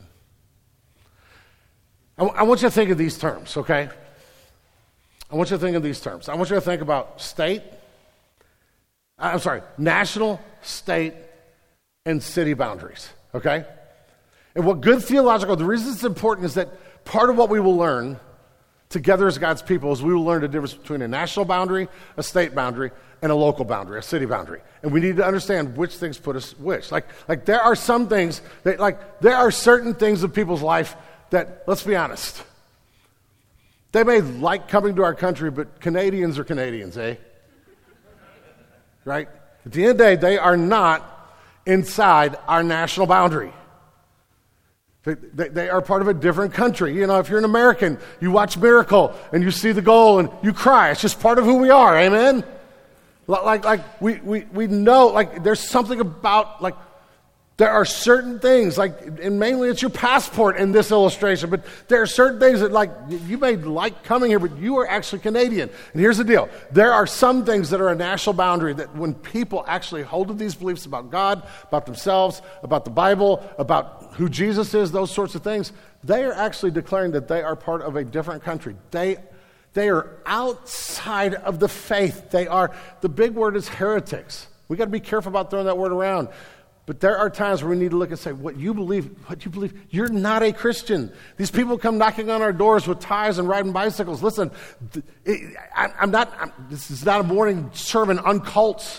I, w- I want you to think of these terms, okay? I want you to think of these terms. I want you to think about state, I'm sorry, national, state, and city boundaries, okay? And what good theological, the reason it's important is that part of what we will learn together as God's people is we will learn the difference between a national boundary, a state boundary, and a local boundary, a city boundary. And we need to understand which things put us which. Like, like there are some things, that, like there are certain things in people's life that, let's be honest, they may like coming to our country, but Canadians are Canadians, eh? Right? At the end of the day, they are not inside our national boundary. They, they, they are part of a different country. You know, if you're an American, you watch Miracle and you see the goal and you cry. It's just part of who we are, amen? Like, like we, we, we know, like there's something about, like there are certain things, like, and mainly it's your passport in this illustration, but there are certain things that, like, you may like coming here, but you are actually Canadian. And here's the deal. There are some things that are a national boundary that when people actually hold to these beliefs about God, about themselves, about the Bible, about who Jesus is, those sorts of things, they are actually declaring that they are part of a different country. They They are outside of the faith. They are, the big word is heretics. We got to be careful about throwing that word around. But there are times where we need to look and say, what you believe, what you believe, you're not a Christian. These people come knocking on our doors with ties and riding bicycles. Listen, it, I, I'm not, I'm, this is not a morning sermon on cults.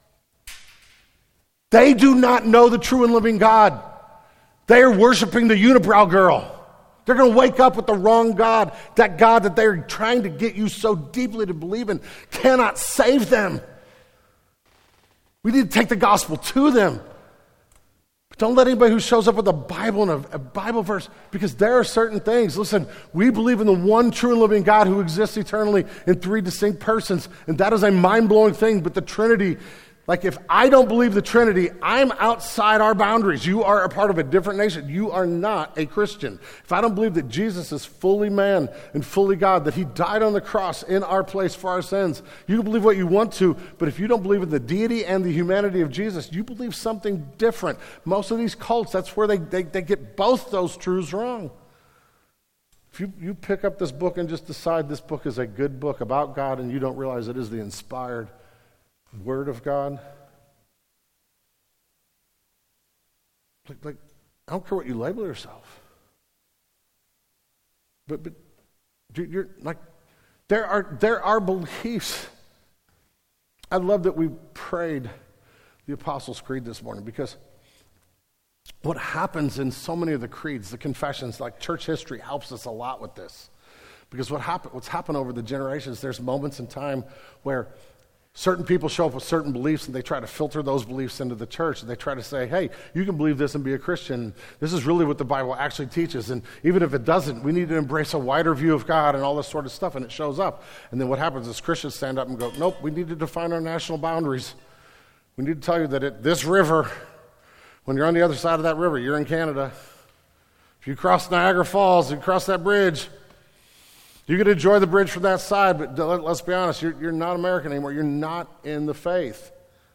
They do not know the true and living God. They are worshiping the unibrow girl. They're going to wake up with the wrong God. That God that they're trying to get you so deeply to believe in cannot save them. We need to take the gospel to them. But don't let anybody who shows up with a Bible and a, a Bible verse, because there are certain things. Listen, we believe in the one true and living God who exists eternally in three distinct persons, and that is a mind-blowing thing, but the Trinity, like if I don't believe the Trinity, I'm outside our boundaries. You are a part of a different nation. You are not a Christian. If I don't believe that Jesus is fully man and fully God, that he died on the cross in our place for our sins, you can believe what you want to, but if you don't believe in the deity and the humanity of Jesus, you believe something different. Most of these cults, that's where they, they, they get both those truths wrong. If you, you pick up this book and just decide this book is a good book about God and you don't realize it is the inspired Word of God. Like, like, I don't care what you label yourself. But but you're like there are there are beliefs. I love that we prayed the Apostles' Creed this morning, because what happens in so many of the creeds, the confessions, like church history helps us a lot with this. Because what happen, what's happened over the generations, there's moments in time where certain people show up with certain beliefs and they try to filter those beliefs into the church. And they try to say, hey, you can believe this and be a Christian. This is really what the Bible actually teaches. And even if it doesn't, we need to embrace a wider view of God and all this sort of stuff. And it shows up. And then what happens is Christians stand up and go, nope, we need to define our national boundaries. We need to tell you that at this river, when you're on the other side of that river, you're in Canada. If you cross Niagara Falls, you cross that bridge, you can enjoy the bridge from that side, but let's be honest, you're, you're not American anymore. You're not in the faith.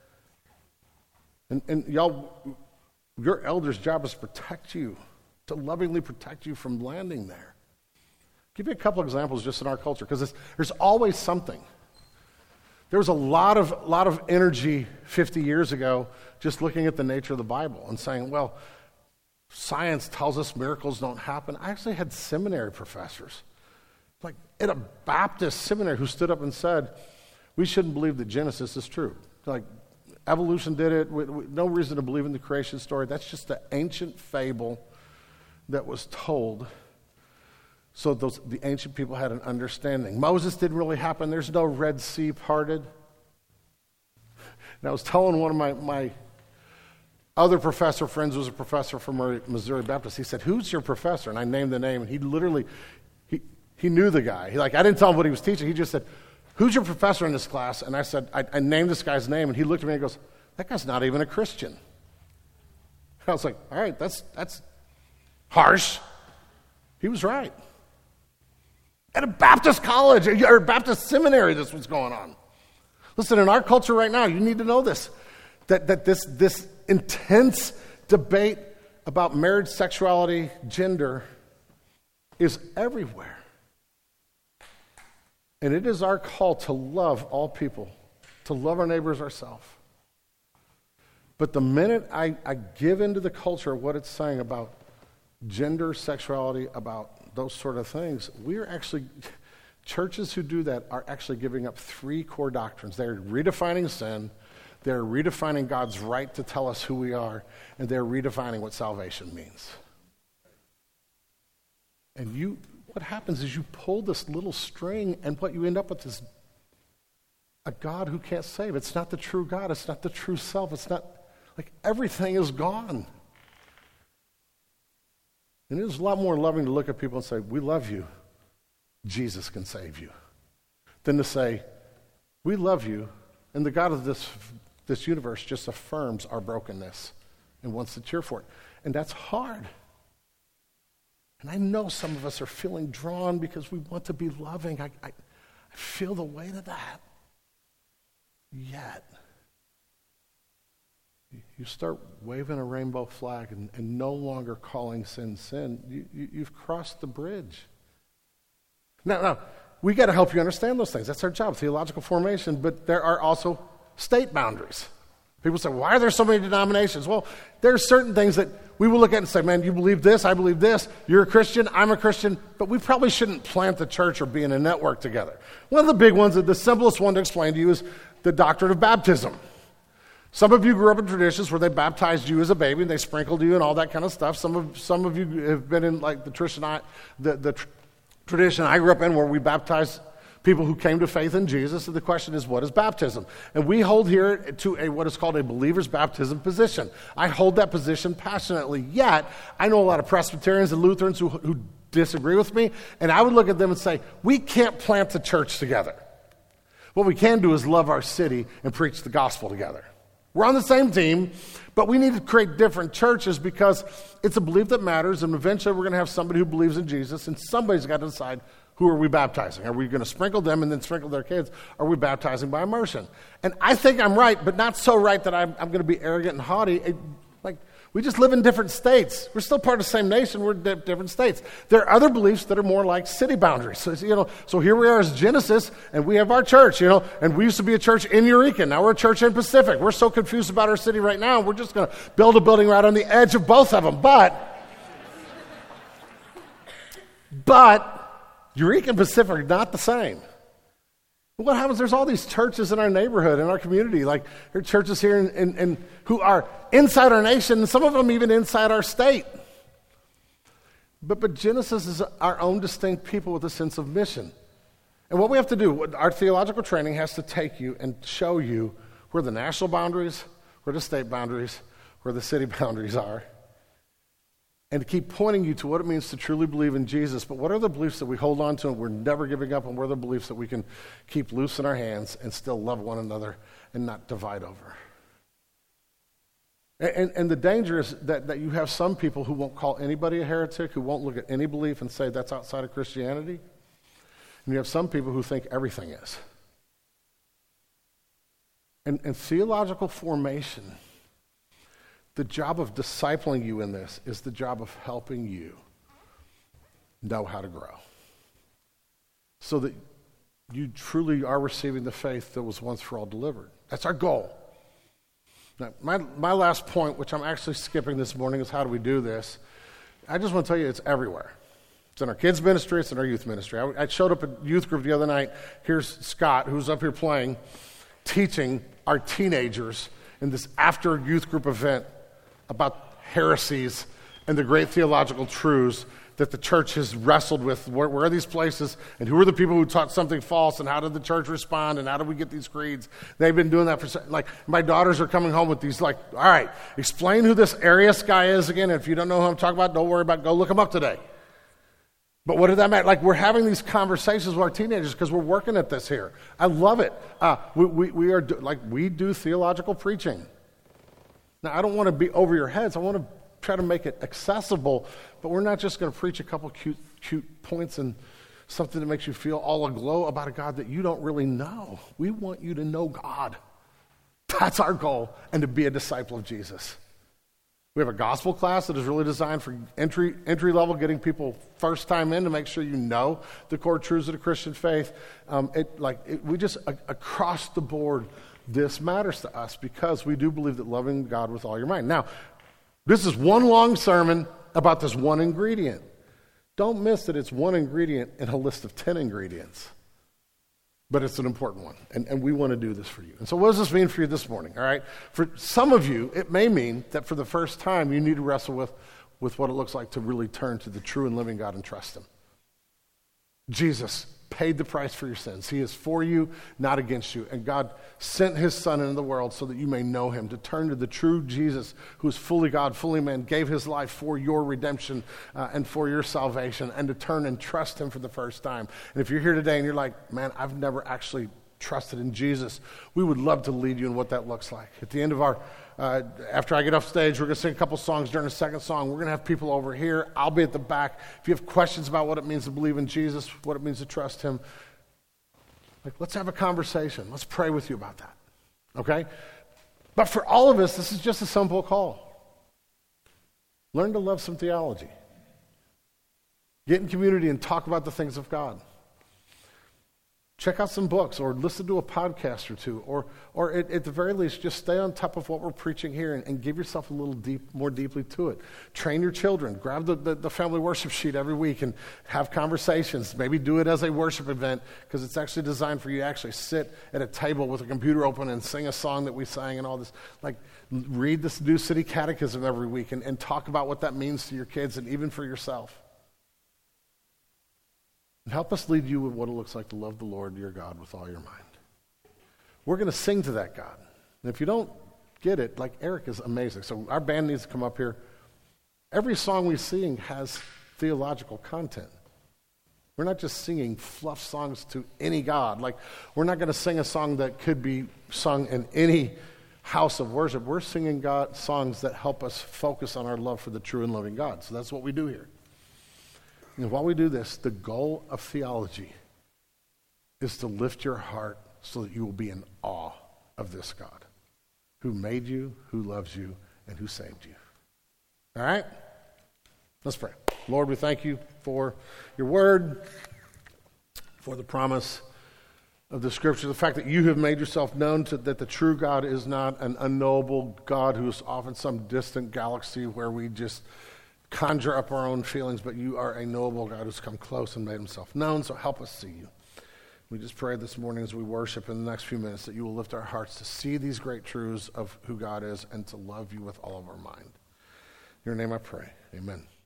And, and y'all, your elder's job is to protect you, to lovingly protect you from landing there. I'll give you a couple examples just in our culture, because there's always something. There was a lot of, lot of energy fifty years ago just looking at the nature of the Bible and saying, well, science tells us miracles don't happen. I actually had seminary professors, like at a Baptist seminary, who stood up and said, we shouldn't believe that Genesis is true. Like, evolution did it. We, we, no reason to believe in the creation story. That's just an ancient fable that was told so those, the ancient people had an understanding. Moses didn't really happen. There's no Red Sea parted. And I was telling one of my, my other professor friends, who was a professor from Missouri Baptist, he said, who's your professor? And I named the name, and he literally... He knew the guy. He, like, I didn't tell him what he was teaching. He just said, who's your professor in this class? And I said, I, I named this guy's name, and he looked at me and goes, that guy's not even a Christian. I was like, all right, that's that's harsh. He was right. At a Baptist college or a Baptist seminary, this was going on. Listen, in our culture right now, you need to know this. that, that this, this intense debate about marriage, sexuality, gender is everywhere. And it is our call to love all people, to love our neighbors ourselves. But the minute I, I give into the culture what it's saying about gender, sexuality, about those sort of things, we are actually, churches who do that are actually giving up three core doctrines. They're redefining sin, they're redefining God's right to tell us who we are, and they're redefining what salvation means. And you, what happens is you pull this little string, and what you end up with is a God who can't save. It's not the true God. It's not the true self. It's not, like, everything is gone. And it is a lot more loving to look at people and say, we love you. Jesus can save you. Than to say, we love you, and the God of this, this universe just affirms our brokenness and wants to cheer for it. And that's hard. And I know some of us are feeling drawn because we want to be loving. I, I, I feel the weight of that. Yet, you start waving a rainbow flag and, and no longer calling sin sin. You, you, you've crossed the bridge. Now, now we got to help you understand those things. That's our job, theological formation. But there are also state boundaries. People say, why are there so many denominations? Well, there are certain things that we will look at and say, man, you believe this, I believe this, you're a Christian, I'm a Christian, but we probably shouldn't plant the church or be in a network together. One of the big ones, the simplest one to explain to you, is the doctrine of baptism. Some of you grew up in traditions where they baptized you as a baby and they sprinkled you and all that kind of stuff. Some of some of you have been in like the tradition I, the, the tr- tradition I grew up in where we baptized people who came to faith in Jesus. And the question is, what is baptism? And we hold here to a what is called a believer's baptism position. I hold that position passionately. Yet, I know a lot of Presbyterians and Lutherans who, who disagree with me, and I would look at them and say, we can't plant the church together. What we can do is love our city and preach the gospel together. We're on the same team, but we need to create different churches because it's a belief that matters, and eventually we're going to have somebody who believes in Jesus, and somebody's got to decide, who are we baptizing? Are we going to sprinkle them and then sprinkle their kids? Or are we baptizing by immersion? And I think I'm right, but not so right that I'm, I'm going to be arrogant and haughty. It, like, we just live in different states. We're still part of the same nation. We're in di- different states. There are other beliefs that are more like city boundaries. So, you know, so here we are as Genesis, and we have our church, you know, and we used to be a church in Eureka. Now we're a church in Pacific. We're so confused about our city right now, we're just going to build a building right on the edge of both of them. But, but, Eureka and Pacific are not the same. What happens? There's all these churches in our neighborhood, in our community. Like, there are churches here in, in, in, who are inside our nation, and some of them even inside our state. But, but Genesis is our own distinct people with a sense of mission. And what we have to do, our theological training has to take you and show you where the national boundaries, where the state boundaries, where the city boundaries are. And to keep pointing you to what it means to truly believe in Jesus. But what are the beliefs that we hold on to and we're never giving up? And what are the beliefs that we can keep loose in our hands and still love one another and not divide over? And, and, and the danger is that, that you have some people who won't call anybody a heretic, who won't look at any belief and say that's outside of Christianity. And you have some people who think everything is. And, and theological formation, the job of discipling you in this is the job of helping you know how to grow so that you truly are receiving the faith that was once for all delivered. That's our goal. Now, my, my last point, which I'm actually skipping this morning, is how do we do this? I just want to tell you it's everywhere. It's in our kids' ministry. It's in our youth ministry. I, I showed up at youth group the other night. Here's Scott, who's up here playing, teaching our teenagers in this after youth group event about heresies and the great theological truths that the church has wrestled with. Where, where are these places, and who are the people who taught something false, and how did the church respond, and how did we get these creeds? They've been doing that for, like, my daughters are coming home with these, like, all right, explain who this Arius guy is again. If you don't know who I'm talking about, don't worry about it. Go look him up today. But what did that matter? Like, we're having these conversations with our teenagers because we're working at this here. I love it. Uh, we, we, we are, do, like, we do theological preaching. Now, I don't want to be over your heads. I want to try to make it accessible, but we're not just going to preach a couple cute, cute points and something that makes you feel all aglow about a God that you don't really know. We want you to know God. That's our goal, and to be a disciple of Jesus. We have a gospel class that is really designed for entry entry level, getting people first time in to make sure you know the core truths of the Christian faith. Um, it like it, we just a, across the board, this matters to us because we do believe that loving God with all your mind. Now, this is one long sermon about this one ingredient. Don't miss that it's one ingredient in a list of ten ingredients. But it's an important one, and, and we want to do this for you. And so what does this mean for you this morning, all right? For some of you, it may mean that for the first time, you need to wrestle with, with what it looks like to really turn to the true and living God and trust him. Jesus paid the price for your sins. He is for you, not against you. And God sent his son into the world so that you may know him, to turn to the true Jesus, who is fully God, fully man, gave his life for your redemption uh, and for your salvation, and to turn and trust him for the first time. And if you're here today and you're like, man, I've never actually trusted in Jesus, we would love to lead you in what that looks like. At the end of our Uh, after I get off stage, we're going to sing a couple songs. During the second song, we're going to have people over here. I'll be at the back. If you have questions about what it means to believe in Jesus, what it means to trust him, like, let's have a conversation. Let's pray with you about that, okay? But for all of us, this is just a simple call. Learn to love some theology. Get in community and talk about the things of God. Check out some books or listen to a podcast or two, or or at, at the very least, just stay on top of what we're preaching here and, and give yourself a little deep, more deeply to it. Train your children. Grab the, the, the family worship sheet every week and have conversations. Maybe do it as a worship event because it's actually designed for you to actually sit at a table with a computer open and sing a song that we sang and all this. Like, read this New City Catechism every week and, and talk about what that means to your kids and even for yourself. And help us lead you with what it looks like to love the Lord your God with all your mind. We're going to sing to that God. And if you don't get it, like, Eric is amazing. So our band needs to come up here. Every song we sing has theological content. We're not just singing fluff songs to any God. Like, we're not going to sing a song that could be sung in any house of worship. We're singing God songs that help us focus on our love for the true and living God. So that's what we do here. And while we do this, the goal of theology is to lift your heart so that you will be in awe of this God who made you, who loves you, and who saved you. All right? Let's pray. Lord, we thank you for your word, for the promise of the scripture, the fact that you have made yourself known to, that the true God is not an unknowable God who is off in some distant galaxy where we just conjure up our own feelings, but you are a knowable God who's come close and made himself known, so help us see you. We just pray this morning as we worship in the next few minutes that you will lift our hearts to see these great truths of who God is and to love you with all of our mind. In your name I pray. Amen.